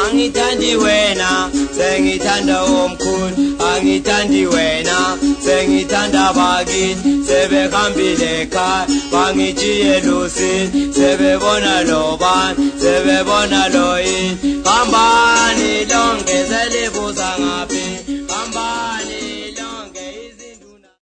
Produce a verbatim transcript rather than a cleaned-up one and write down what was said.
angithandi wena sengithanda omkhulu angithandi wena sengithanda bakithi sebehambile ekhaya bangijiye lusini sebebona lo bani sebebona lo yini